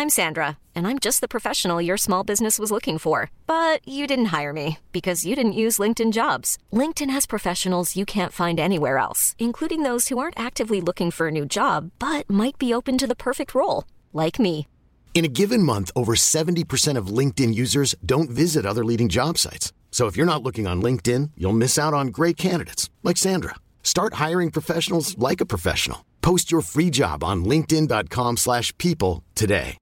I'm Sandra, and I'm just the professional your small business was looking for. But you didn't hire me because you didn't use LinkedIn Jobs. LinkedIn has professionals you can't find anywhere else, including those who aren't actively looking for a new job, but might be open to the perfect role, like me. In a given month, over 70% of LinkedIn users don't visit other leading job sites. So if you're not looking on LinkedIn, you'll miss out on great candidates like Sandra. Start hiring professionals like a professional. Post your free job on linkedin.com/people today.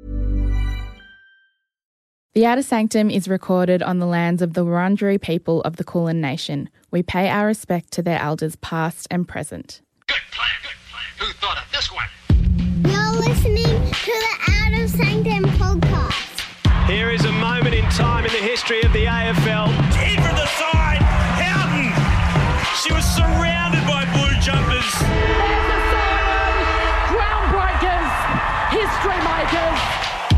The Outer Sanctum is recorded on the lands of the Wurundjeri people of the Kulin Nation. We pay our respect to their elders past and present. Good plan, good plan. Who thought of this one? You're listening to the Outer Sanctum podcast. Here is a moment in time in the history of the AFL. In from the side, Houghton. She was surrounded by blue jumpers. There's the siren. Groundbreakers. History makers.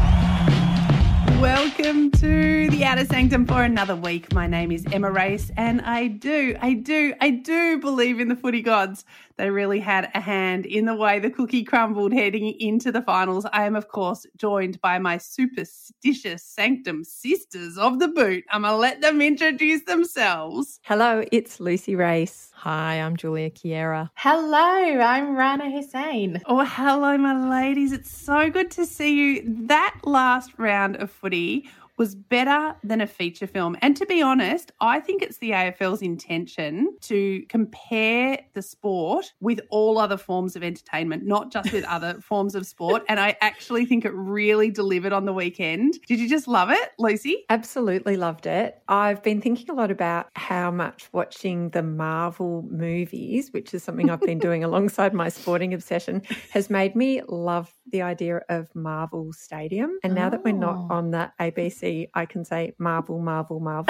Welcome to the Outer Sanctum for another week. My name is Emma Race, and I do believe in the footy gods. They really had a hand in the way the cookie crumbled heading into the finals. I am, of course, joined by my superstitious Sanctum sisters of the boot. I'm going to let them introduce themselves. Hello, it's Lucy Race. Hi, I'm Julia Kiera. Hello, I'm Rana Hussain. Oh, hello, my ladies. It's so good to see you. That last round of footy was better than a feature film. And to be honest, I think it's the AFL's intention to compare the sport with all other forms of entertainment, not just with other forms of sport. And I actually think it really delivered on the weekend. Did you just love it, Lucy? Absolutely loved it. I've been thinking a lot about how much watching the Marvel movies, which is something I've been doing alongside my sporting obsession, has made me love the idea of Marvel Stadium. And now that we're not on the ABC, I can say Marvel, Marvel, Marvel.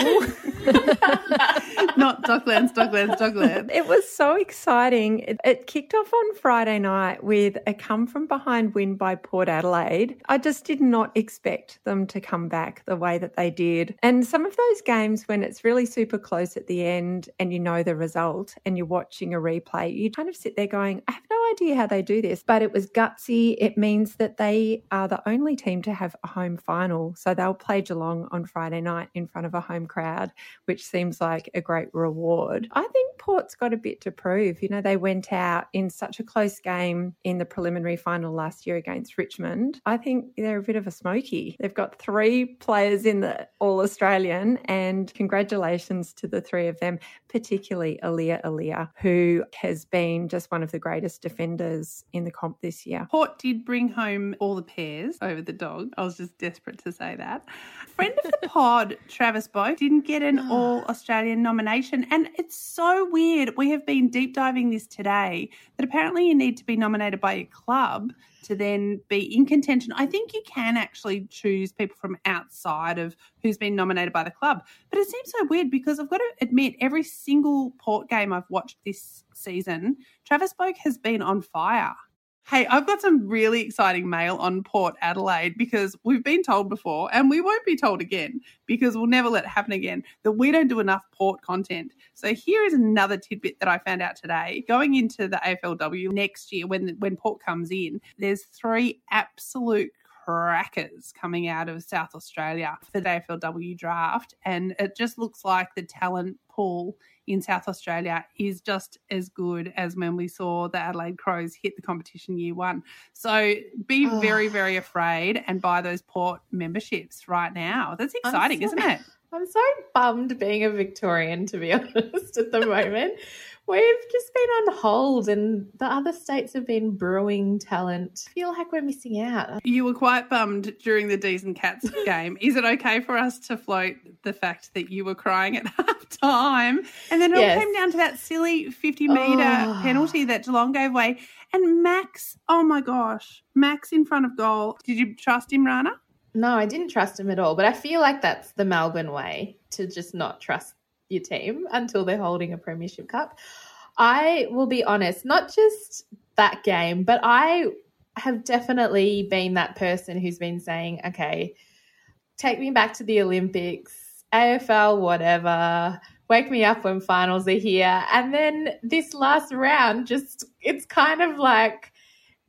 Not Docklands. It was so exciting. It kicked off on Friday night with a come-from-behind win by Port Adelaide. I just did not expect them to come back the way that they did. And some of those games when it's really super close at the end and you know the result and you're watching a replay, you kind of sit there going, I have no idea how they do this. But it was gutsy. It means that they are the only team to have a home final. So they'll play Geelong on Friday night in front of a home crowd, which seems like a great reward. I think Port's got a bit to prove. You know, they went out in such a close game in the preliminary final last year against Richmond. I think they're a bit of a smoky. They've got 3 players in the All-Australian, and congratulations to the 3 of them, particularly Aaliyah, who has been just one of the greatest defenders in the comp this year. Port did bring home all the pairs over the dog. I was just desperate to say that. Friend of the pod, Travis Boak, didn't get an All-Australian nomination. And it's so weird. We have been deep diving this today that apparently you need to be nominated by your club to then be in contention. I think you can actually choose people from outside of who's been nominated by the club. But it seems so weird because I've got to admit, every single Port game I've watched this season, Travis Boak has been on fire. Hey, I've got some really exciting mail on Port Adelaide because we've been told before, and we won't be told again because we'll never let it happen again, that we don't do enough Port content. So here is another tidbit that I found out today. Going into the AFLW next year when Port comes in, there's 3 absolute crackers coming out of South Australia for the AFLW draft, and it just looks like the talent pool in South Australia is just as good as when we saw the Adelaide Crows hit the competition year 1. So be very, very afraid and buy those Port memberships right now. That's exciting, isn't it? I'm so bummed being a Victorian, to be honest, at the moment. We've just been on hold and the other states have been brewing talent. I feel like we're missing out. You were quite bummed during the D's and Cats game. Is it okay for us to float the fact that you were crying at half time and then it all came down to that silly 50-metre penalty that Geelong gave away? And Max, oh my gosh, Max in front of goal. Did you trust him, Rana? No, I didn't trust him at all. But I feel like that's the Melbourne way, to just not trust your team until they're holding a premiership cup. I will be honest, not just that game, but I have definitely been that person who's been saying, okay, take me back to the Olympics, AFL, whatever, wake me up when finals are here. And then this last round, just it's kind of like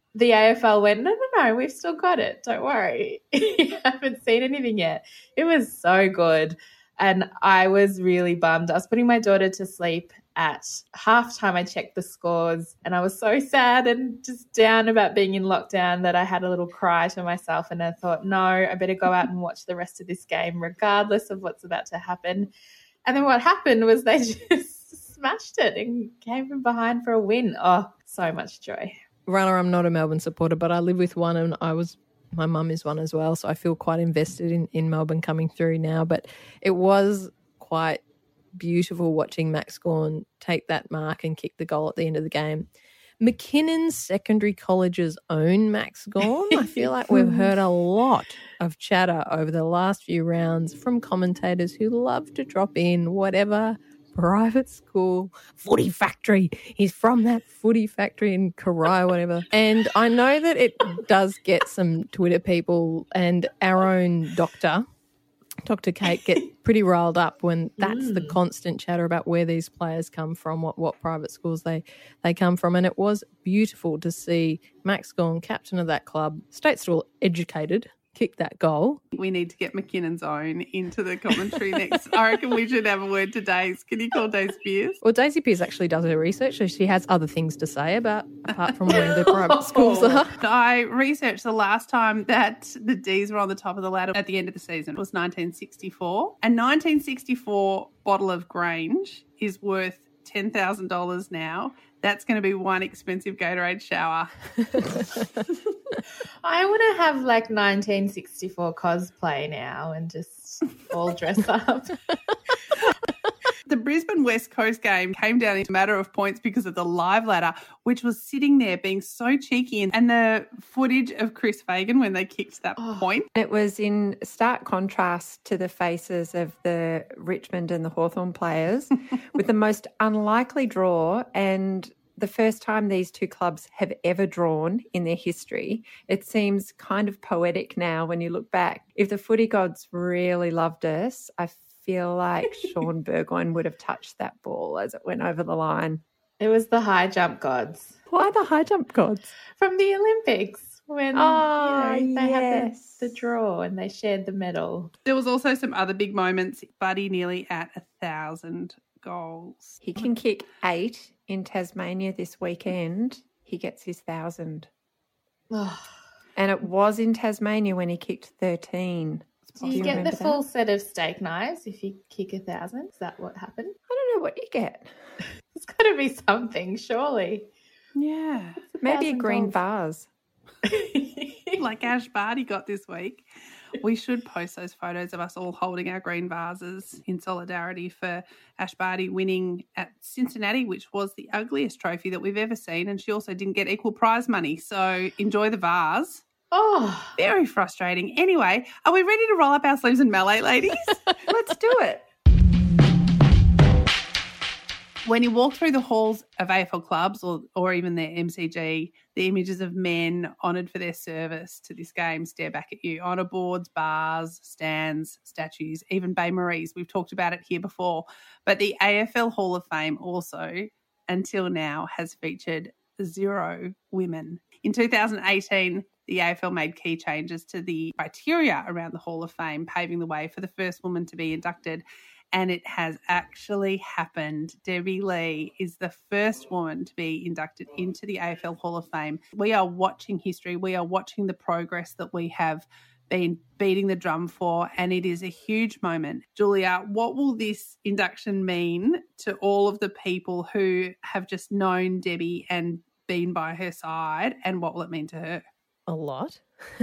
the AFL went, no, we've still got it. Don't worry. You haven't seen anything yet. It was so good. And I was really bummed. I was putting my daughter to sleep at halftime. I checked the scores and I was so sad and just down about being in lockdown that I had a little cry to myself, and I thought, no, I better go out and watch the rest of this game regardless of what's about to happen. And then what happened was they just smashed it and came from behind for a win. Oh, so much joy. Runner, I'm not a Melbourne supporter, but I live with one, and my mum is one as well, so I feel quite invested in Melbourne coming through now. But it was quite beautiful watching Max Gawn take that mark and kick the goal at the end of the game. McKinnon Secondary College's own Max Gawn. I feel like we've heard a lot of chatter over the last few rounds from commentators who love to drop in whatever private school footy factory. He's from that footy factory in Karai, whatever. And I know that it does get some Twitter people and our own Dr. Kate get pretty riled up when that's the constant chatter about where these players come from, what private schools they come from. And it was beautiful to see Max Gawn, captain of that club, state school educated, kick that goal. We need to get McKinnon's own into the commentary next. I reckon we should have a word to Daisy. Can you call Daisy Pearce? Well, Daisy Pearce actually does her research, so she has other things to say apart from where the private schools are. I researched the last time that the D's were on the top of the ladder at the end of the season. It was 1964. A 1964 bottle of Grange is worth $10,000 now. That's going to be one expensive Gatorade shower. I want to have like 1964 cosplay now and just all dress up. The Brisbane West Coast game came down into a matter of points because of the live ladder, which was sitting there being so cheeky. And the footage of Chris Fagan when they kicked that point. It was in stark contrast to the faces of the Richmond and the Hawthorn players with the most unlikely draw, and the first time these two clubs have ever drawn in their history. It seems kind of poetic now when you look back. If the footy gods really loved us, I feel like Sean Burgoyne would have touched that ball as it went over the line. It was the high jump gods. Why the high jump gods? From the Olympics when they had the draw and they shared the medal. There was also some other big moments. Buddy nearly at 1,000 goals. He can kick 8 in Tasmania this weekend. He gets his 1,000. And it was in Tasmania when he kicked 13. Do you get the full set of steak knives if you kick 1,000? Is that what happened? I don't know what you get. It's got to be something, surely. Yeah. Maybe a green vase. Like Ash Barty got this week. We should post those photos of us all holding our green vases in solidarity for Ash Barty winning at Cincinnati, which was the ugliest trophy that we've ever seen. And she also didn't get equal prize money. So enjoy the vase. Oh, very frustrating. Anyway, are we ready to roll up our sleeves and mallet, ladies? Let's do it. When you walk through the halls of AFL clubs or even their MCG, the images of men honoured for their service to this game stare back at you. Honour boards, bars, stands, statues, even Baie Marie's. We've talked about it here before. But the AFL Hall of Fame also, until now, has featured 0 women. In 2018, the AFL made key changes to the criteria around the Hall of Fame, paving the way for the first woman to be inducted. And it has actually happened. Debbie Lee is the first woman to be inducted into the AFL Hall of Fame. We are watching history. We are watching the progress that we have been beating the drum for, and it is a huge moment. Julia, what will this induction mean to all of the people who have just known Debbie and been by her side, and what will it mean to her? A lot.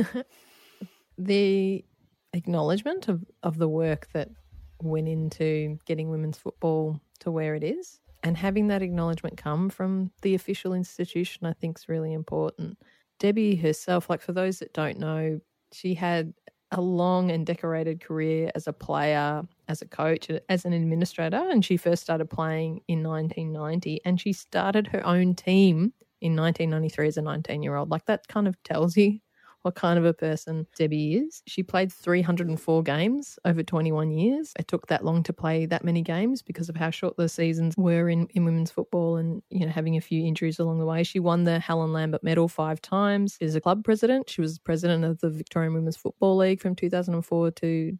The acknowledgement of the work that went into getting women's football to where it is, and having that acknowledgement come from the official institution, I think is really important. Debbie herself, like for those that don't know, she had a long and decorated career as a player, as a coach, as an administrator, and she first started playing in 1990, and she started her own team in 1993 as a 19-year-old. Like that kind of tells you what kind of a person Debbie is. She played 304 games over 21 years. It took that long to play that many games because of how short the seasons were in women's football and, having a few injuries along the way. She won the Helen Lambert Medal 5 times. She's a club president. She was president of the Victorian Women's Football League from 2004 to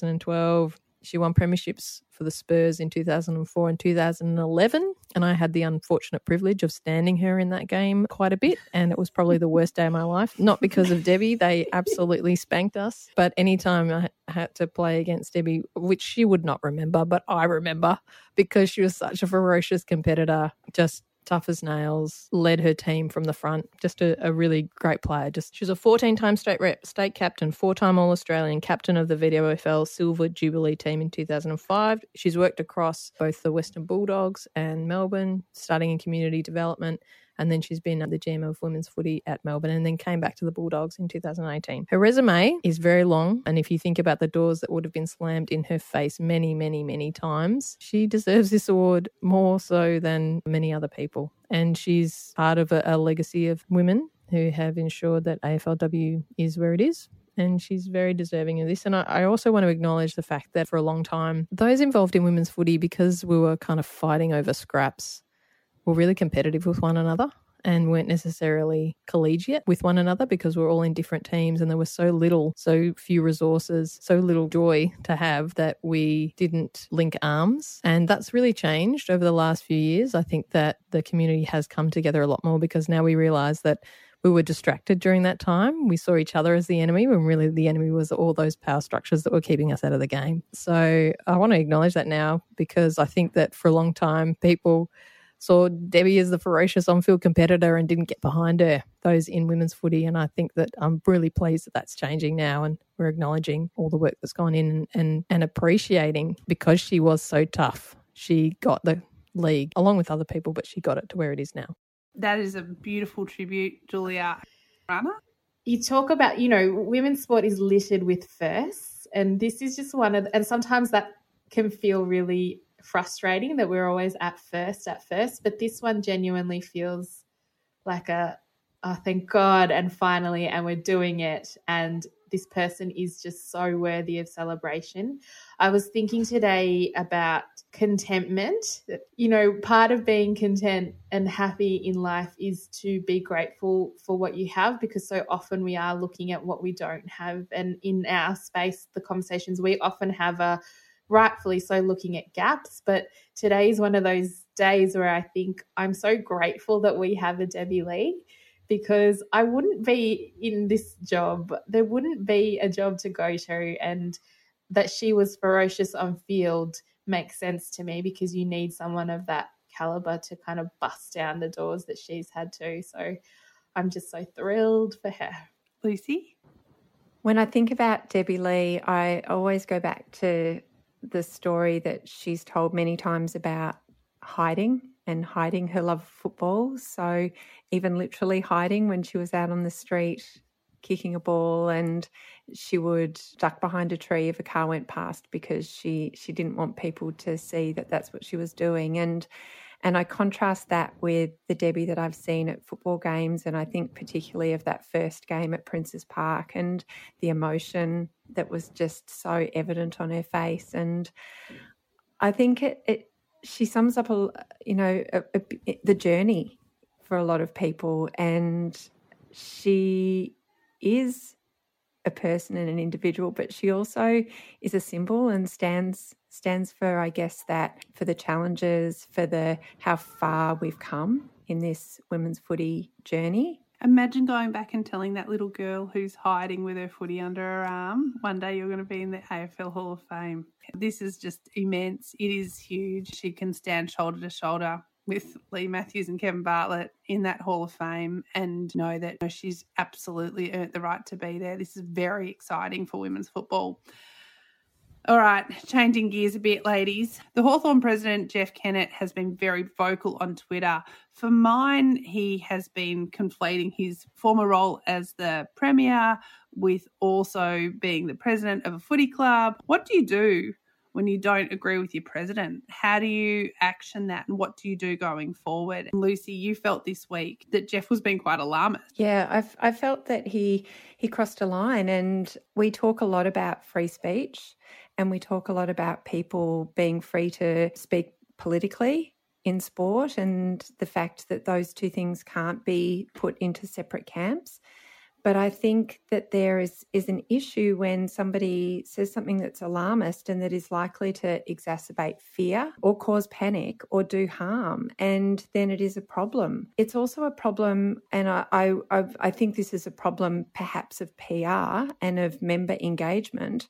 2012. She won premierships for the Spurs in 2004 and 2011, and I had the unfortunate privilege of standing her in that game quite a bit, and it was probably the worst day of my life. Not because of Debbie, they absolutely spanked us, but anytime I had to play against Debbie, which she would not remember, but I remember because she was such a ferocious competitor, just tough as nails, led her team from the front, just a really great player. She was a 14-time state captain, 4-time All-Australian, captain of the VWFL Silver Jubilee team in 2005. She's worked across both the Western Bulldogs and Melbourne, starting in community development, and then she's been at the GM of women's footy at Melbourne and then came back to the Bulldogs in 2018. Her resume is very long, and if you think about the doors that would have been slammed in her face many, many, many times, she deserves this award more so than many other people. And she's part of a legacy of women who have ensured that AFLW is where it is. And she's very deserving of this. And I also want to acknowledge the fact that for a long time, those involved in women's footy, because we were kind of fighting over scraps, were really competitive with one another and weren't necessarily collegiate with one another because we're all in different teams and there was so few resources, so little joy to have that we didn't link arms. And that's really changed over the last few years. I think that the community has come together a lot more because now we realise that we were distracted during that time. We saw each other as the enemy when really the enemy was all those power structures that were keeping us out of the game. So I want to acknowledge that now because I think that for a long time people saw Debbie as the ferocious on-field competitor and didn't get behind her, those in women's footy. And I think that I'm really pleased that that's changing now and we're acknowledging all the work that's gone in and appreciating because she was so tough. She got the league along with other people, but she got it to where it is now. That is a beautiful tribute, Julia. Rana? You talk about, women's sport is littered with firsts, and this is just and sometimes that can feel really frustrating that we're always at first, but this one genuinely feels like thank God, and finally, and we're doing it, and this person is just so worthy of celebration. I was thinking today about contentment. Part of being content and happy in life is to be grateful for what you have, because so often we are looking at what we don't have, and in our space, the conversations we often have are rightfully so looking at gaps. But today is one of those days where I think I'm so grateful that we have a Debbie Lee, because I wouldn't be in this job. There wouldn't be a job to go to, and that she was ferocious on field makes sense to me because you need someone of that caliber to kind of bust down the doors that she's had to. So I'm just so thrilled for her. Lucy? When I think about Debbie Lee, I always go back to the story that she's told many times about hiding her love of football. So even literally hiding when she was out on the street kicking a ball, and she would duck behind a tree if a car went past because she didn't want people to see that that's what she was doing. And I contrast that with the Debbie that I've seen at football games, and I think particularly of that first game at Princes Park and the emotion that was just so evident on her face. And I think she sums up the journey for a lot of people, and she is a person and an individual, but she also is a symbol and stands for, I guess, that for the challenges, for how far we've come in this women's footy journey. Imagine going back and telling that little girl who's hiding with her footy under her arm, one day you're going to be in the AFL Hall of Fame. This is just immense. It is huge. She can stand shoulder to shoulder with Lee Matthews and Kevin Bartlett in that Hall of Fame and know that she's absolutely earned the right to be there. This is very exciting for women's football. All right, changing gears a bit, ladies. The Hawthorn president, Jeff Kennett, has been very vocal on Twitter. For mine, he has been conflating his former role as the premier with also being the president of a footy club. What do you do when you don't agree with your president. How do you action that, and what do you do going forward? And Lucy, you felt this week that Jeff was being quite alarmist. Yeah, I felt that he crossed a line, and we talk a lot about free speech and we talk a lot about people being free to speak politically in sport, and the fact that those two things can't be put into separate camps. But I think that there is an issue when somebody says something that's alarmist and that is likely to exacerbate fear or cause panic or do harm, and then it is a problem. It's also a problem, and I think this is a problem perhaps of PR and of member engagement,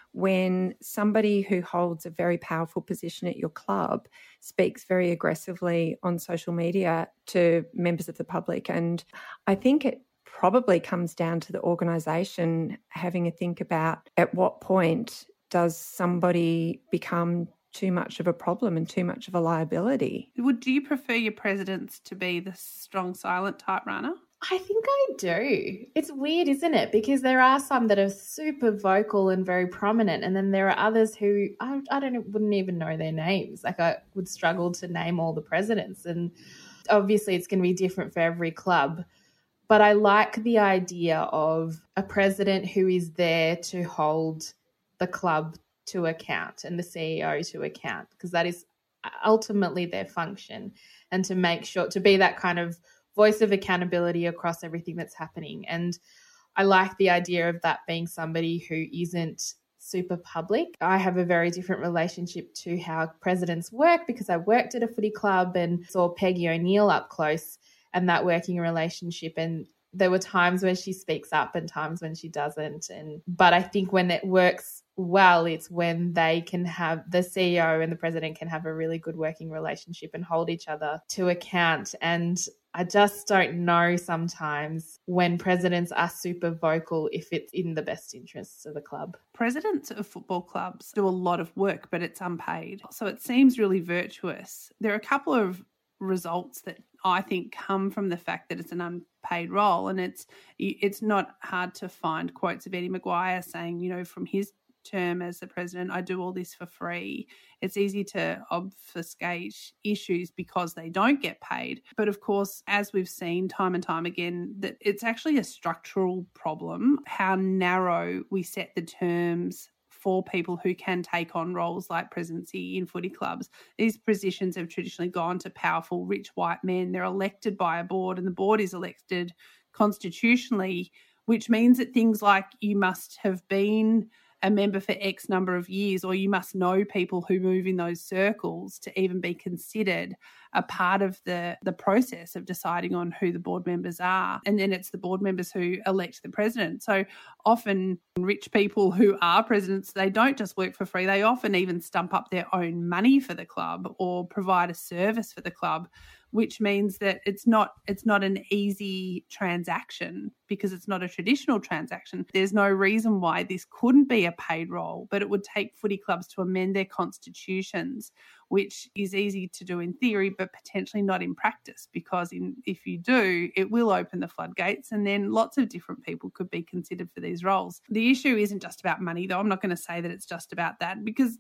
when somebody who holds a very powerful position at your club speaks very aggressively on social media to members of the public. And I think it probably comes down to the organisation having a think about at what point does somebody become too much of a problem and too much of a liability. Do you prefer your presidents to be the strong, silent type runner? I think I do. It's weird, isn't it? Because there are some that are super vocal and very prominent, and then there are others who wouldn't even know their names. Like, I would struggle to name all the presidents, and obviously it's going to be different for every club. But I like the idea of a president who is there to hold the club to account and the CEO to account, because that is ultimately their function, and to make sure to be that kind of voice of accountability across everything that's happening. And I like the idea of that being somebody who isn't super public. I have a very different relationship to how presidents work, because I worked at a footy club and saw Peggy O'Neill up close and that working relationship. And there were times when she speaks up and times when she doesn't. But I think when it works well, it's when they can have, the CEO and the president can have a really good working relationship and hold each other to account. And I just don't know sometimes when presidents are super vocal if it's in the best interests of the club. Presidents of football clubs do a lot of work, but it's unpaid. So it seems really virtuous. There are a couple of results that I think come from the fact that it's an unpaid role, and it's not hard to find quotes of Eddie Maguire saying, you know, from his term as the president, I do all this for free. It's easy to obfuscate issues because they don't get paid. But of course, as we've seen time and time again, that it's actually a structural problem, how narrow we set the terms for people who can take on roles like presidency in footy clubs. These positions have traditionally gone to powerful, rich white men. They're elected by a board, and the board is elected constitutionally, which means that things like you must have been a member for X number of years, or you must know people who move in those circles to even be considered a part of the process of deciding on who the board members are. And then it's the board members who elect the president. So often rich people who are presidents, they don't just work for free. They often even stump up their own money for the club or provide a service for the club, which means that it's not an easy transaction because it's not a traditional transaction. There's no reason why this couldn't be a paid role, but it would take footy clubs to amend their constitutions, which is easy to do in theory, but potentially not in practice, because if you do, it will open the floodgates, and then lots of different people could be considered for these roles. The issue isn't just about money, though. I'm not going to say that it's just about that, because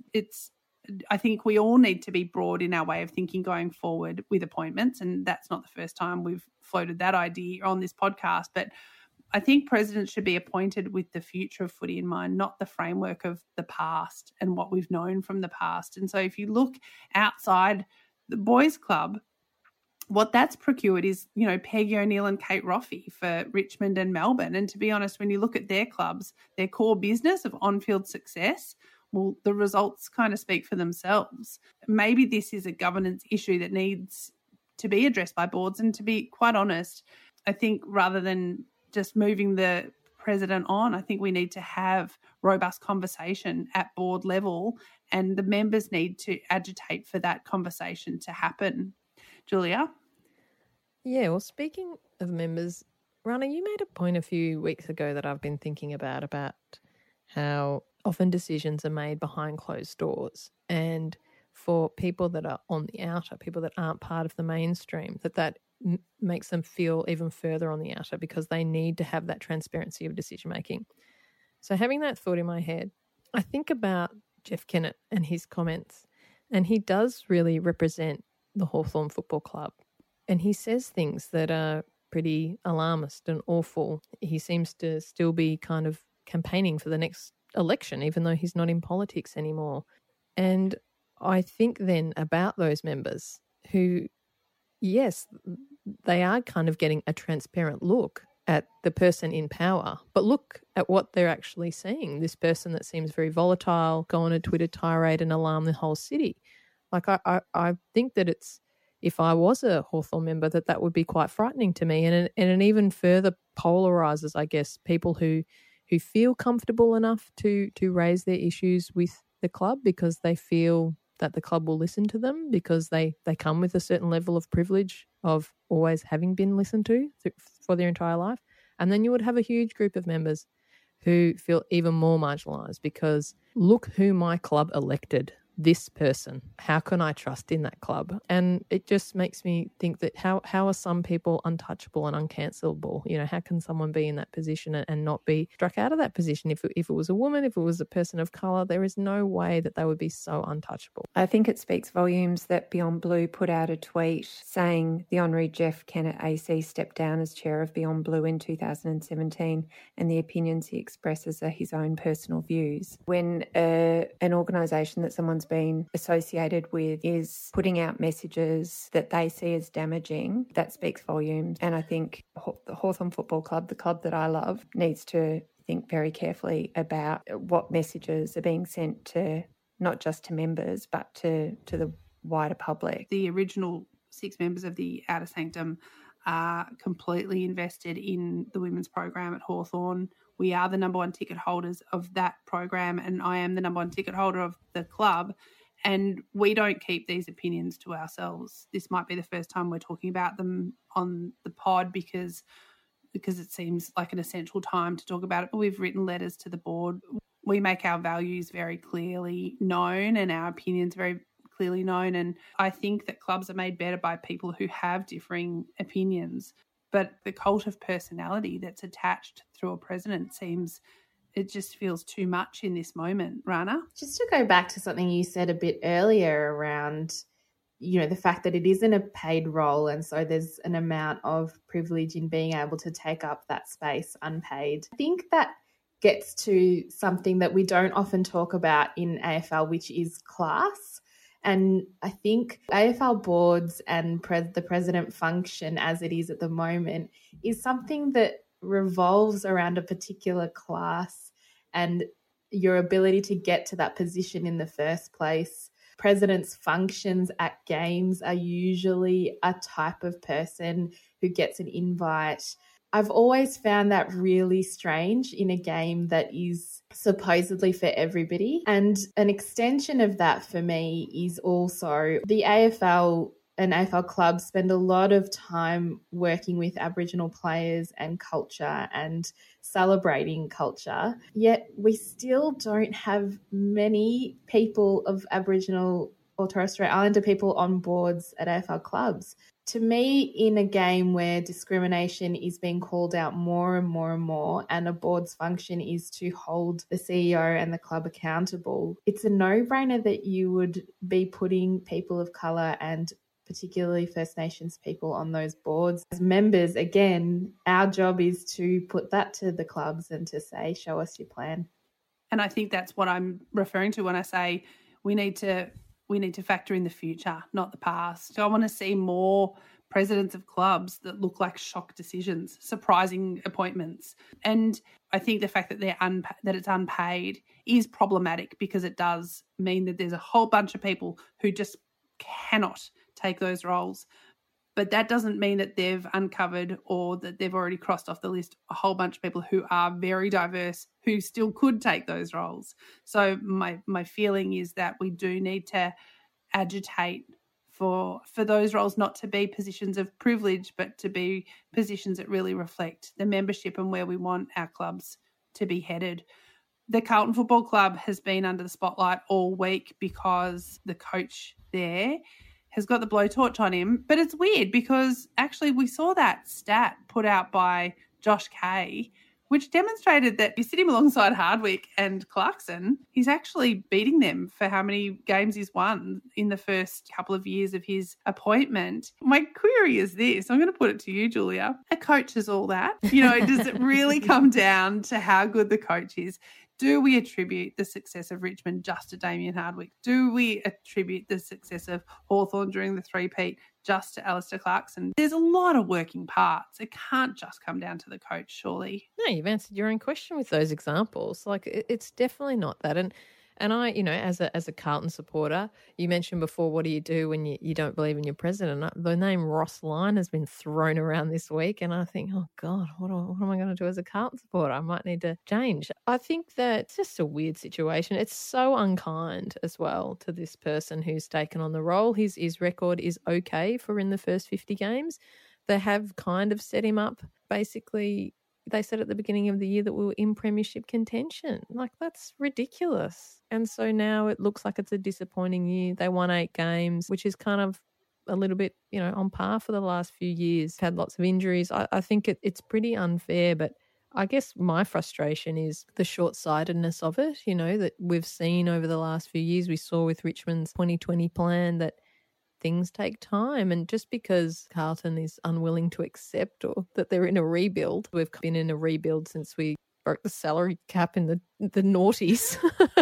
I think we all need to be broad in our way of thinking going forward with appointments, and that's not the first time we've floated that idea on this podcast. But I think presidents should be appointed with the future of footy in mind, not the framework of the past and what we've known from the past. And so if you look outside the boys' club, what that's procured is, you know, Peggy O'Neill and Kate Roffey for Richmond and Melbourne. And to be honest, when you look at their clubs, their core business of on-field success, well, the results kind of speak for themselves. Maybe this is a governance issue that needs to be addressed by boards. And to be quite honest, I think rather than just moving the president on, I think we need to have robust conversation at board level, and the members need to agitate for that conversation to happen. Julia? Yeah, well, speaking of members, Rana, you made a point a few weeks ago that I've been thinking about how often decisions are made behind closed doors, and for people that are on the outer, people that aren't part of the mainstream, that makes them feel even further on the outer because they need to have that transparency of decision making. So having that thought in my head, I think about Jeff Kennett and his comments. And he does really represent the Hawthorn Football Club. And he says things that are pretty alarmist and awful. He seems to still be kind of campaigning for the next election, even though he's not in politics anymore. And I think then about those members who, yes, they are kind of getting a transparent look at the person in power, but look at what they're actually seeing. This person that seems very volatile, go on a Twitter tirade and alarm the whole city. Like I think that it's, if I was a Hawthorn member, that would be quite frightening to me. And it even further polarises, I guess, people who feel comfortable enough to raise their issues with the club because they feel that the club will listen to them because they come with a certain level of privilege of always having been listened to for their entire life. And then you would have a huge group of members who feel even more marginalised because look who my club elected, this person. How can I trust in that club? And it just makes me think that how are some people untouchable and uncancelable? You know, how can someone be in that position and not be struck out of that position? If it was a woman, if it was a person of colour, there is no way that they would be so untouchable. I think it speaks volumes that Beyond Blue put out a tweet saying the Honorary Jeff Kennett AC stepped down as chair of Beyond Blue in 2017 and the opinions he expresses are his own personal views. When an organisation that someone's been associated with is putting out messages that they see as damaging, that speaks volumes. And I think the Hawthorn Football Club, the club that I love, needs to think very carefully about what messages are being sent to not just to members but to the wider public. The original 6 members of the Outer Sanctum are completely invested in the women's program at Hawthorn. We are the number 1 ticket holders of that program and I am the number 1 ticket holder of the club, and we don't keep these opinions to ourselves. This might be the first time we're talking about them on the pod because it seems like an essential time to talk about it, but we've written letters to the board. We make our values very clearly known and our opinions very clearly known, and I think that clubs are made better by people who have differing opinions. But the cult of personality that's attached through a president it just feels too much in this moment. Rana? Just to go back to something you said a bit earlier around, you know, the fact that it isn't a paid role and so there's an amount of privilege in being able to take up that space unpaid. I think that gets to something that we don't often talk about in AFL, which is class. And I think AFL boards and the president function as it is at the moment is something that revolves around a particular class and your ability to get to that position in the first place. President's functions at games are usually a type of person who gets an invite. I've always found that really strange in a game that is supposedly for everybody. And an extension of that for me is also the AFL and AFL clubs spend a lot of time working with Aboriginal players and culture and celebrating culture, yet we still don't have many people of Aboriginal or Torres Strait Islander people on boards at AFL clubs. To me, in a game where discrimination is being called out more and more and more, and a board's function is to hold the CEO and the club accountable, it's a no-brainer that you would be putting people of colour and particularly First Nations people on those boards. As members, again, our job is to put that to the clubs and to say, show us your plan. And I think that's what I'm referring to when I say we need to factor in the future, not the past. So I want to see more presidents of clubs that look like shock decisions, surprising appointments. And I think the fact that that it's unpaid is problematic because it does mean that there's a whole bunch of people who just cannot take those roles. But that doesn't mean that they've uncovered or that they've already crossed off the list a whole bunch of people who are very diverse who still could take those roles. So my feeling is that we do need to agitate for those roles not to be positions of privilege, but to be positions that really reflect the membership and where we want our clubs to be headed. The Carlton Football Club has been under the spotlight all week because the coach there has got the blowtorch on him. But it's weird because actually we saw that stat put out by Josh Kay which demonstrated that if you sit him alongside Hardwick and Clarkson, he's actually beating them for how many games he's won in the first couple of years of his appointment. My query is this. I'm going to put it to you, Julia. A coach is all that. Does it really come down to how good the coach is? Do we attribute the success of Richmond just to Damien Hardwick? Do we attribute the success of Hawthorn during the three-peat just to Alistair Clarkson? There's a lot of working parts. It can't just come down to the coach, surely. No, you've answered your own question with those examples. Like, it's definitely not that. And I, as a Carlton supporter, you mentioned before, what do you do when you don't believe in your president? The name Ross Lyon has been thrown around this week, and I think, oh God, what am I going to do as a Carlton supporter? I might need to change. I think that it's just a weird situation. It's so unkind as well to this person who's taken on the role. His record is okay for in the first 50 games. They have kind of set him up basically. They said at the beginning of the year that we were in premiership contention. Like, that's ridiculous. And so now it looks like it's a disappointing year. They won 8 games, which is kind of a little bit, on par for the last few years. Had lots of injuries. I think it's pretty unfair, but I guess my frustration is the short-sightedness of it, that we've seen over the last few years. We saw with Richmond's 2020 plan that things take time, and just because Carlton is unwilling to accept or that they're in a rebuild, we've been in a rebuild since we broke the salary cap in the noughties,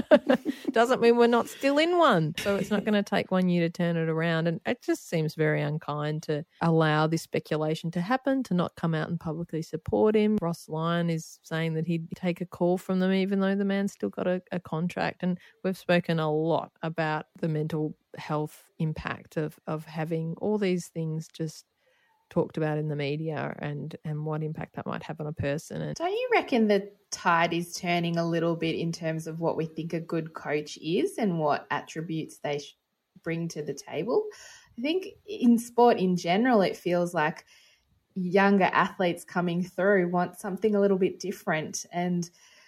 doesn't mean we're not still in one. So it's not going to take 1 year to turn it around, and it just seems very unkind to allow this speculation to happen, to not come out and publicly support him. Ross Lyon is saying that he'd take a call from them even though the man's still got a contract, and we've spoken a lot about the mental health impact of having all these things just talked about in the media and what impact that might have on a person. And don't you reckon the tide is turning a little bit in terms of what we think a good coach is and what attributes they bring to the table? I think in sport in general, it feels like younger athletes coming through want something a little bit different, and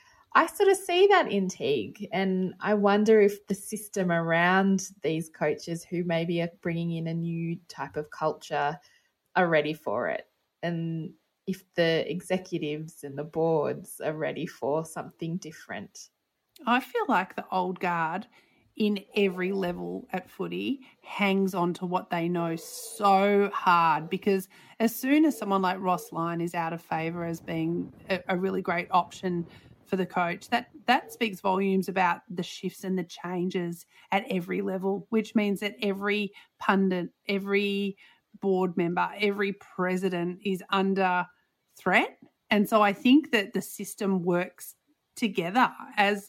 I sort of see that in Teague, and I wonder if the system around these coaches who maybe are bringing in a new type of culture are ready for it, and if the executives and the boards are ready for something different. I feel like the old guard in every level at footy hangs on to what they know so hard, because as soon as someone like Ross Lyon is out of favour as being a really great option for the coach, that speaks volumes about the shifts and the changes at every level, which means that every pundit, every board member, every president is under threat. And so I think that the system works together as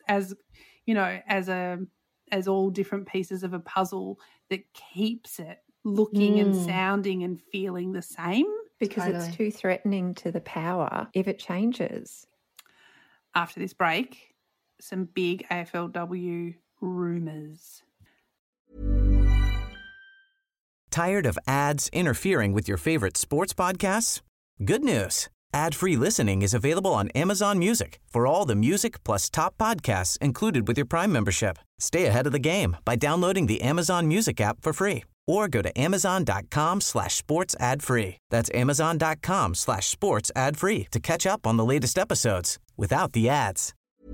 all different pieces of a puzzle that keeps it looking and sounding and feeling the same. Because it's too threatening to the power if it changes. After this break, some big AFLW rumours. Tired of ads interfering with your favorite sports podcasts? Good news. Ad-free listening is available on Amazon Music for all the music plus top podcasts included with your Prime membership. Stay ahead of the game by downloading the Amazon Music app for free or go to amazon.com/sports ad free. That's amazon.com/sports ad free to catch up on the latest episodes without the ads.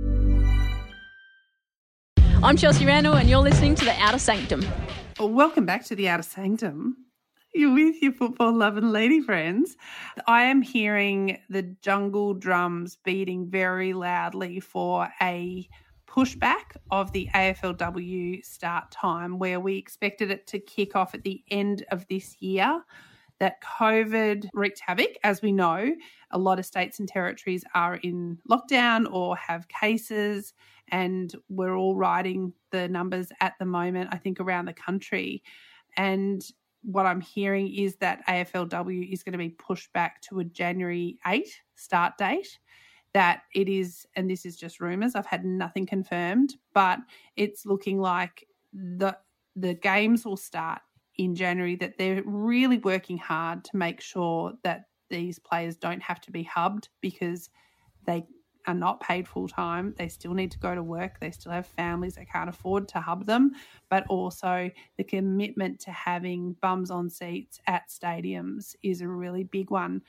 I'm Chelsea Randall and you're listening to The Outer Sanctum. Well, welcome back to The Outer Sanctum. You're with your football loving lady friends. I am hearing the jungle drums beating very loudly for a pushback of the AFLW start time, where we expected it to kick off at the end of this year. That COVID wreaked havoc. As we know, a lot of states and territories are in lockdown or have cases, and we're all riding the numbers at the moment, I think, around the country. And what I'm hearing is that AFLW is going to be pushed back to a January 8 start date. That it is, and this is just rumours, I've had nothing confirmed, but it's looking like the games will start in January, that they're really working hard to make sure that these players don't have to be hubbed because they are not paid full time. They still need to go to work. They still have families that can't afford to hub them, but also the commitment to having bums on seats at stadiums is a really big one.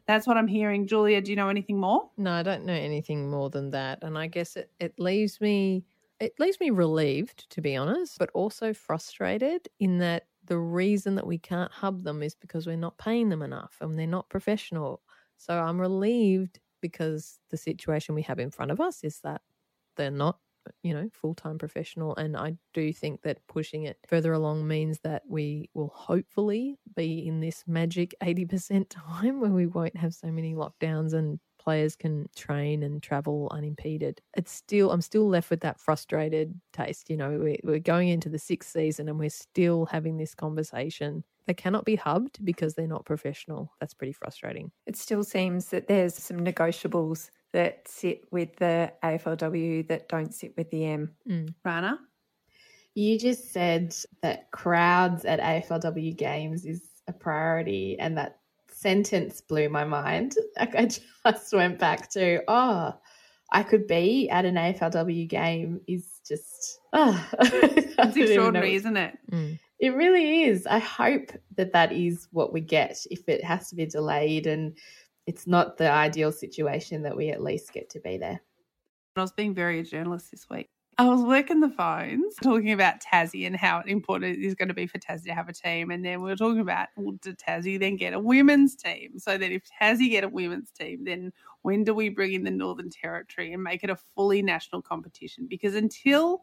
That's what I'm hearing. Julia, do you know anything more? No, I don't know anything more than that. And I guess it leaves me relieved, to be honest, but also frustrated in that the reason that we can't hub them is because we're not paying them enough and they're not professional. So I'm relieved because the situation we have in front of us is that they're not, full-time professional. And I do think that pushing it further along means that we will hopefully be in this magic 80% time where we won't have so many lockdowns and players can train and travel unimpeded. I'm still left with that frustrated taste. We're going into the 6th season and we're still having this conversation. They cannot be hubbed because they're not professional. That's pretty frustrating. It still seems that there's some negotiables that sit with the AFLW that don't sit with the M. Rana? You just said that crowds at AFLW games is a priority, and that sentence blew my mind. Like, I just went back to, I could be at an AFLW game is just, it's extraordinary, isn't it? It really is. I hope that is what we get if it has to be delayed and it's not the ideal situation, that we at least get to be there. I was being very a journalist this week. I was working the phones talking about Tassie and how important it is going to be for Tassie to have a team. And then we were talking about, did Tassie then get a women's team? So that if Tassie get a women's team, then when do we bring in the Northern Territory and make it a fully national competition? Because until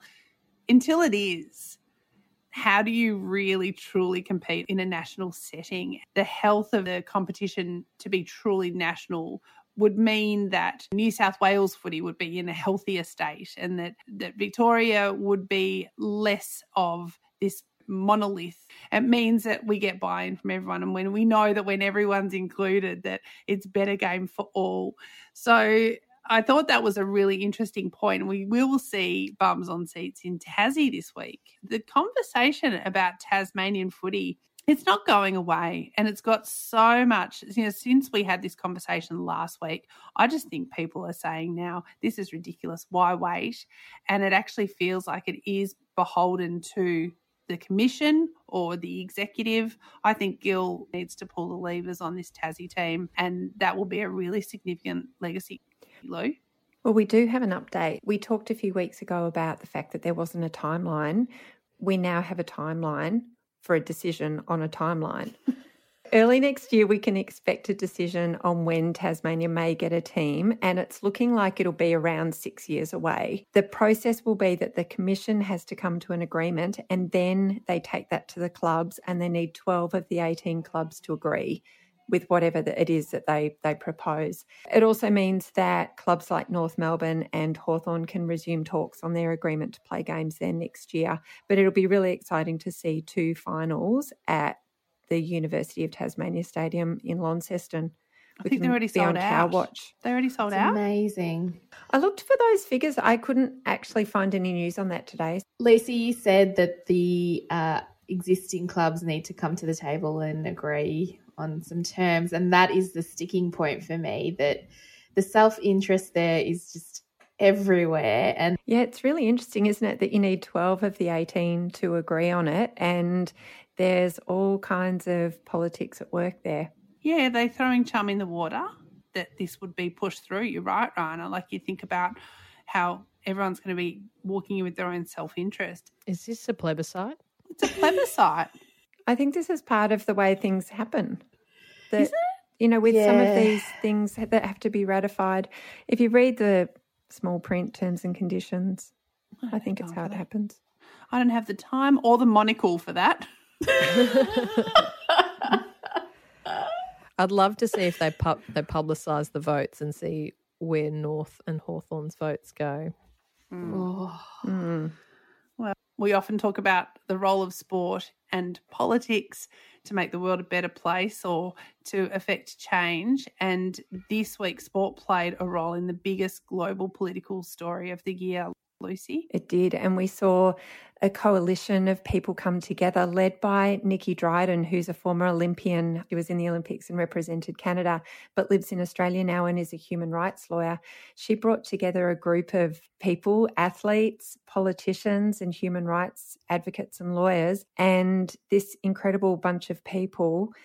it is, how do you really truly compete in a national setting? The health of the competition to be truly national would mean that New South Wales footy would be in a healthier state, and that Victoria would be less of this monolith. It means that we get buy-in from everyone, and when we know that when everyone's included, that it's better game for all. So I thought that was a really interesting point. We will see bums on seats in Tassie this week. The conversation about Tasmanian footy, it's not going away, and it's got so much, since we had this conversation last week, I just think people are saying now, this is ridiculous, why wait? And it actually feels like it is beholden to the commission or the executive. I think Gil needs to pull the levers on this Tassie team, and that will be a really significant legacy. Lou? Well, we do have an update. We talked a few weeks ago about the fact that there wasn't a timeline. We now have a timeline for a decision on a timeline. Early next year, we can expect a decision on when Tasmania may get a team, and it's looking like it'll be around 6 years away. The process will be that the Commission has to come to an agreement, and then they take that to the clubs, and they need 12 of the 18 clubs to agree with whatever it is that they propose. It also means that clubs like North Melbourne and Hawthorn can resume talks on their agreement to play games there next year. But it'll be really exciting to see 2 finals at the University of Tasmania Stadium in Launceston. I think they're already sold out. Watch. They're already sold out? Amazing. I looked for those figures. I couldn't actually find any news on that today. Lisa, you said that the existing clubs need to come to the table and agree on some terms, and that is the sticking point for me, that the self-interest there is just everywhere. And yeah, it's really interesting, isn't it, that you need 12 of the 18 to agree on it, and there's all kinds of politics at work there. Yeah, they're throwing chum in the water that this would be pushed through. You're right, Rana. Like, you think about how everyone's going to be walking in with their own self-interest. Is this a plebiscite? It's a plebiscite. I think this is part of the way things happen. That, is it? With some of these things that have to be ratified, if you read the small print terms and conditions, I think it's how it happens. I don't have the time or the monocle for that. I'd love to see if they publicise the votes and see where North and Hawthorn's votes go. Well, we often talk about the role of sport and politics to make the world a better place or to affect change. And this week, sport played a role in the biggest global political story of the year. Lucy? It did, and we saw a coalition of people come together led by Nikki Dryden, who's a former Olympian. She was in the Olympics and represented Canada, but lives in Australia now and is a human rights lawyer. She brought together a group of people, athletes, politicians and human rights advocates and lawyers, and this incredible bunch of people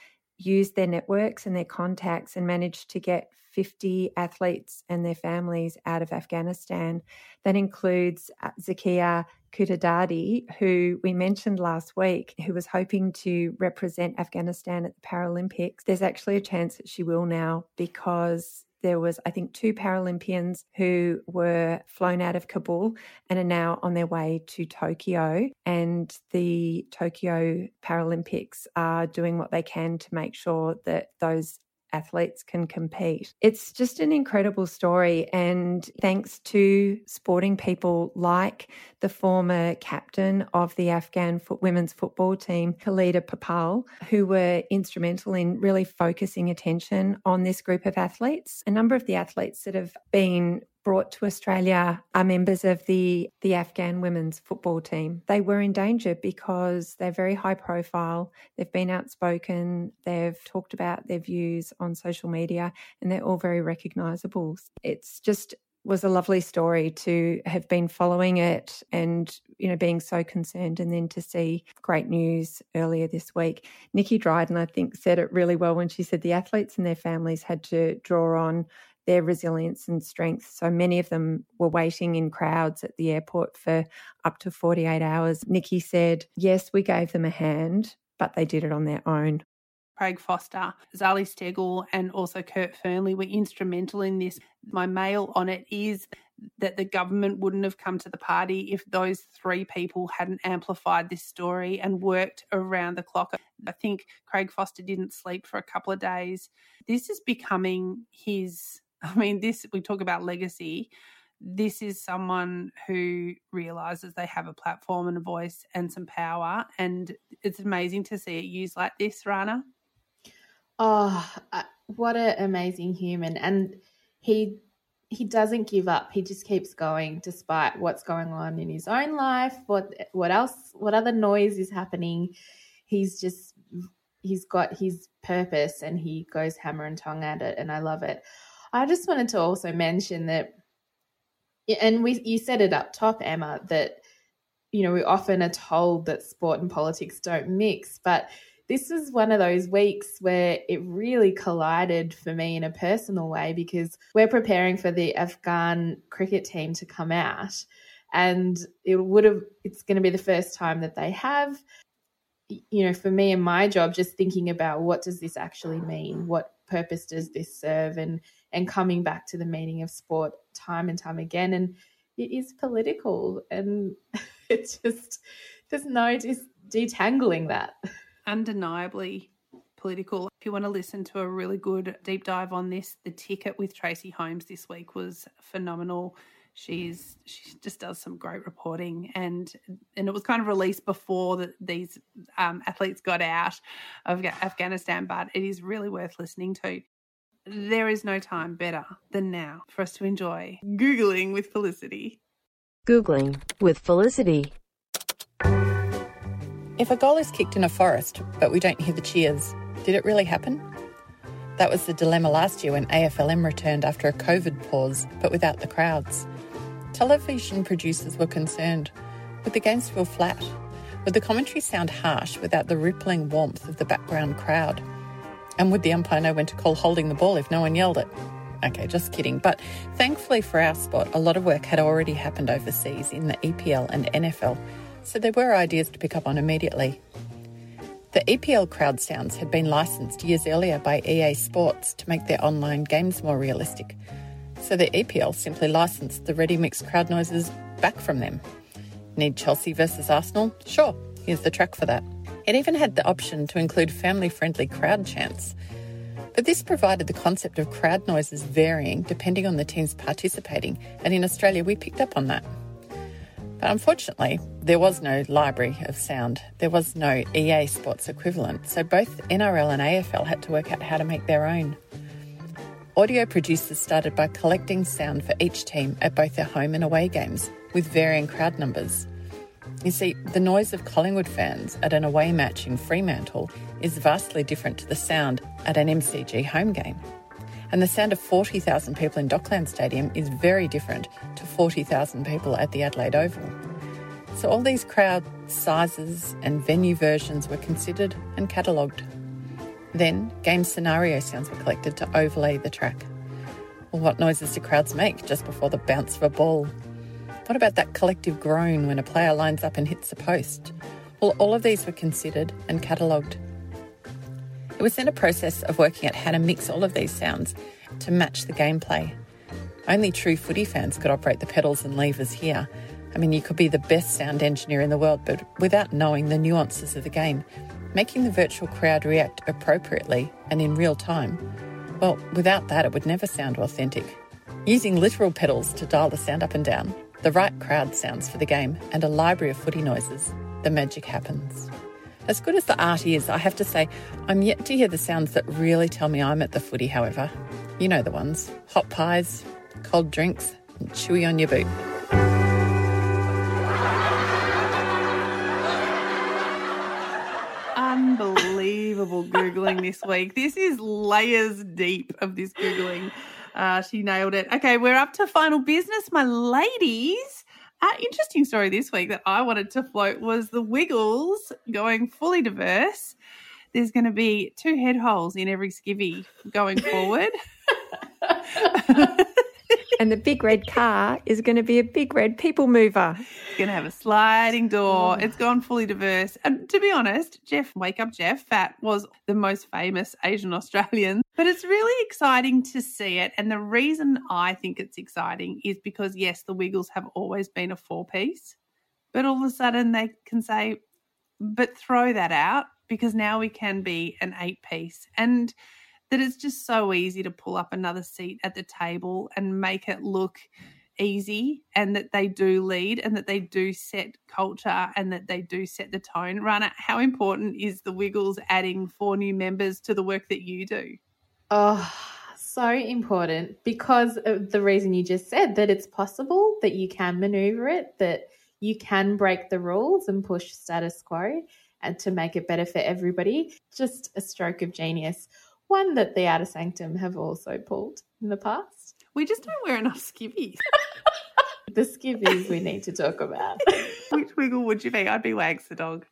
used their networks and their contacts and managed to get 50 athletes and their families out of Afghanistan. That includes Zakia Kutadadi, who we mentioned last week, who was hoping to represent Afghanistan at the Paralympics. There's actually a chance that she will now, because there was, I think, 2 Paralympians who were flown out of Kabul and are now on their way to Tokyo. And the Tokyo Paralympics are doing what they can to make sure that those athletes can compete. It's just an incredible story, and thanks to sporting people like the former captain of the Afghan women's football team, Khalida Papal, who were instrumental in really focusing attention on this group of athletes. A number of the athletes that have been brought to Australia are members of the Afghan women's football team. They were in danger because they're very high profile, they've been outspoken, they've talked about their views on social media, and they're all very recognisable. It's just was a lovely story to have been following it and, you know, being so concerned, and then to see great news earlier this week. Nikki Dryden, I think, said it really well when she said the athletes and their families had to draw on their resilience and strength. So many of them were waiting in crowds at the airport for up to 48 hours. Nikki said, yes, we gave them a hand, but they did it on their own. Craig Foster, Zali Steggall and also Kurt Fernley were instrumental in this. My mail on it is that the government wouldn't have come to the party if those 3 people hadn't amplified this story and worked around the clock. I think Craig Foster didn't sleep for a couple of days. This is becoming we talk about legacy. This is someone who realises they have a platform and a voice and some power, and it's amazing to see it used like this, Rana. Oh, what an amazing human. And he doesn't give up. He just keeps going despite what's going on in his own life, what other noise is happening. He's got his purpose and he goes hammer and tongue at it, and I love it. I just wanted to also mention that, and you said it up top, Emma, that, you know, we often are told that sport and politics don't mix, but this is one of those weeks where it really collided for me in a personal way, because we're preparing for the Afghan cricket team to come out, and it's going to be the first time that they have. You know, for me and my job, just thinking about what does this actually mean? What purpose does this serve? And coming back to the meaning of sport time and time again. And it is political, and it's just, there's no detangling that. Undeniably political. If you want to listen to a really good deep dive on this, The Ticket with Tracy Holmes this week was phenomenal. She just does some great reporting, and it was kind of released before these athletes got out of Afghanistan, but it is really worth listening to. There is no time better than now for us to enjoy Googling with Felicity. Googling with Felicity. If a goal is kicked in a forest, but we don't hear the cheers, did it really happen? That was the dilemma last year when AFLM returned after a COVID pause, but without the crowds. Television producers were concerned. Would the games feel flat? Would the commentary sound harsh without the rippling warmth of the background crowd? And would the umpire know when to call holding the ball if no one yelled it? Okay, just kidding. But thankfully for our sport, a lot of work had already happened overseas in the EPL and NFL, so there were ideas to pick up on immediately. The EPL crowd sounds had been licensed years earlier by EA Sports to make their online games more realistic. So the EPL simply licensed the ready-mix crowd noises back from them. Need Chelsea versus Arsenal? Sure, here's the track for that. It even had the option to include family-friendly crowd chants. But this provided the concept of crowd noises varying depending on the teams participating, and in Australia we picked up on that. But unfortunately, there was no library of sound. There was no EA Sports equivalent, so both NRL and AFL had to work out how to make their own. Audio producers started by collecting sound for each team at both their home and away games, with varying crowd numbers. You see, the noise of Collingwood fans at an away match in Fremantle is vastly different to the sound at an MCG home game. And the sound of 40,000 people in Dockland Stadium is very different to 40,000 people at the Adelaide Oval. So all these crowd sizes and venue versions were considered and catalogued. Then, game scenario sounds were collected to overlay the track. Well, what noises do crowds make just before the bounce of a ball? What about that collective groan when a player lines up and hits the post? Well, all of these were considered and catalogued. It was then a process of working out how to mix all of these sounds to match the gameplay. Only true footy fans could operate the pedals and levers here. I mean, you could be the best sound engineer in the world, but without knowing the nuances of the game, making the virtual crowd react appropriately and in real time, well, without that, it would never sound authentic. Using literal pedals to dial the sound up and down, the right crowd sounds for the game, and a library of footy noises, the magic happens. As good as the art is, I have to say, I'm yet to hear the sounds that really tell me I'm at the footy, however. You know the ones. Hot pies, cold drinks, and chewy on your boot. Unbelievable Googling this week. This is layers deep of this Googling. She nailed it. Okay, we're up to final business, my ladies. Interesting story this week that I wanted to float was the Wiggles going fully diverse. There's going to be 2 head holes in every skivvy going forward. And the big red car is going to be a big red people mover. It's going to have a sliding door. It's gone fully diverse. And to be honest, Wake Up Jeff, Fat, was the most famous Asian Australian. But it's really exciting to see it. And the reason I think it's exciting is because, yes, the Wiggles have always been a 4-piece. But all of a sudden they can say, but throw that out because now we can be an 8-piece. And that it's just so easy to pull up another seat at the table and make it look easy, and that they do lead and that they do set culture and that they do set the tone. Rana, how important is the Wiggles adding 4 new members to the work that you do? Oh, so important, because of the reason you just said, that it's possible, that you can maneuver it, that you can break the rules and push status quo and to make it better for everybody. Just a stroke of genius. One that the Outer Sanctum have also pulled in the past. We just don't wear enough skivvies. The skivvies we need to talk about. Which Wiggle would you be? I'd be Wags the dog.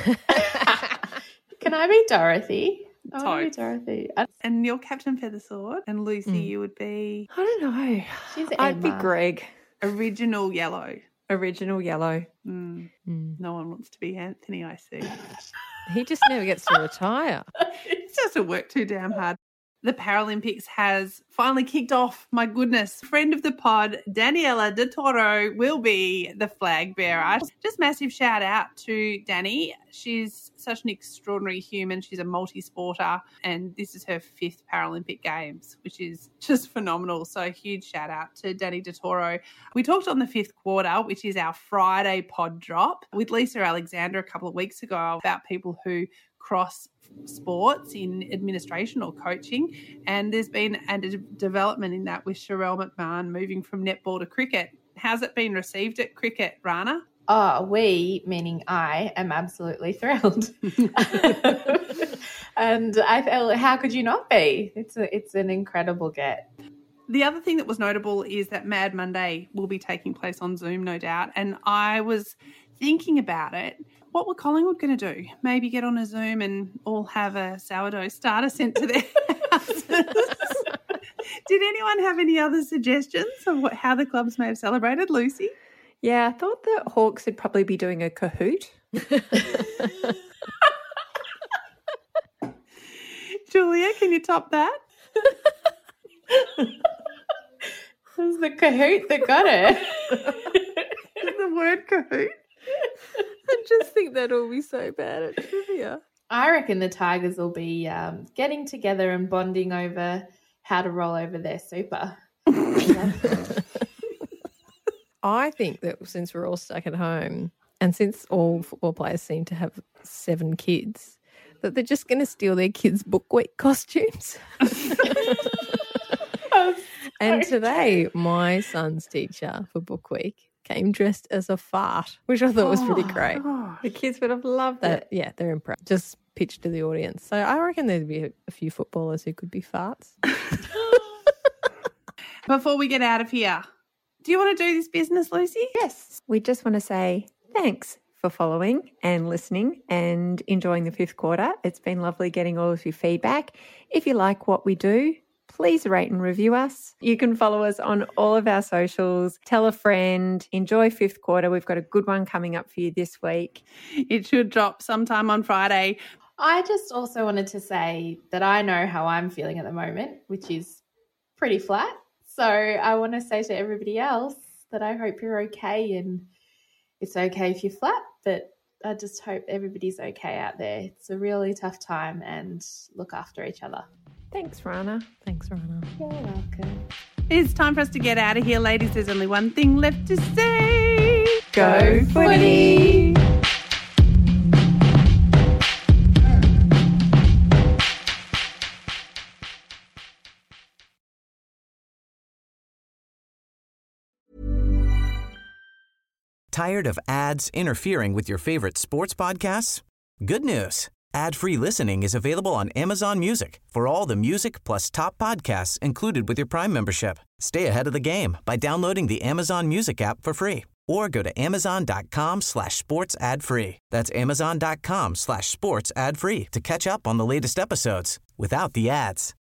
Can I be Dorothy? I want to be Dorothy. And you're Captain Feathersword. And Lucy, you would be? I don't know. I'd be Greg. Original yellow. Original yellow. No one wants to be Anthony, I see. He just never gets to retire. He doesn't work too damn hard. The Paralympics has finally kicked off. My goodness. Friend of the pod, Daniela de Toro, will be the flag bearer. Just massive shout out to Danny. She's such an extraordinary human. She's a multi-sporter, and this is her 5th Paralympic Games, which is just phenomenal. So huge shout out to Danny de Toro. We talked on the 5th quarter, which is our Friday pod drop, with Lisa Alexander a couple of weeks ago about people who cross sports in administration or coaching, and there's been a development in that with Sherelle McMahon moving from netball to cricket. How's it been received at cricket, Rana? Oh, we, meaning I, am absolutely thrilled. And I felt, how could you not be? It's an incredible get. The other thing that was notable is that Mad Monday will be taking place on Zoom, no doubt, and I was thinking about it. What were Collingwood going to do? Maybe get on a Zoom and all have a sourdough starter sent to their houses. Did anyone have any other suggestions of how the clubs may have celebrated, Lucy? Yeah, I thought the Hawks would probably be doing a Kahoot. Julia, can you top that? It was the Kahoot that got it. The word Kahoot? I just think that'll be so bad at trivia. I reckon the Tigers will be getting together and bonding over how to roll over their super. I think that since we're all stuck at home and since all football players seem to have 7 kids, that they're just going to steal their kids' book week costumes. And today, my son's teacher for book week came dressed as a fart, which I thought was pretty great. The kids would have loved it. Yeah, they're impressed. Just pitched to the audience. So I reckon there'd be a few footballers who could be farts. Before we get out of here, do you want to do this business, Lucy? Yes. We just want to say thanks for for following and listening and enjoying the fifth quarter. It's been lovely getting all of your feedback. If you like what we do, please rate and review us. You can follow us on all of our socials. Tell a friend. Enjoy fifth quarter. We've got a good one coming up for you this week. It should drop sometime on Friday. I just also wanted to say that I know how I'm feeling at the moment, which is pretty flat. So I want to say to everybody else that I hope you're okay, and it's okay if you're flat, but I just hope everybody's okay out there. It's a really tough time, and look after each other. Thanks, Rana. Thanks, Rana. You're welcome. It's time for us to get out of here, ladies. There's only one thing left to say. Go Footy! Tired of ads interfering with your favorite sports podcasts? Good news. Ad-free listening is available on Amazon Music for all the music plus top podcasts included with your Prime membership. Stay ahead of the game by downloading the Amazon Music app for free or go to amazon.com/sports ad free. That's amazon.com/sports ad free to catch up on the latest episodes without the ads.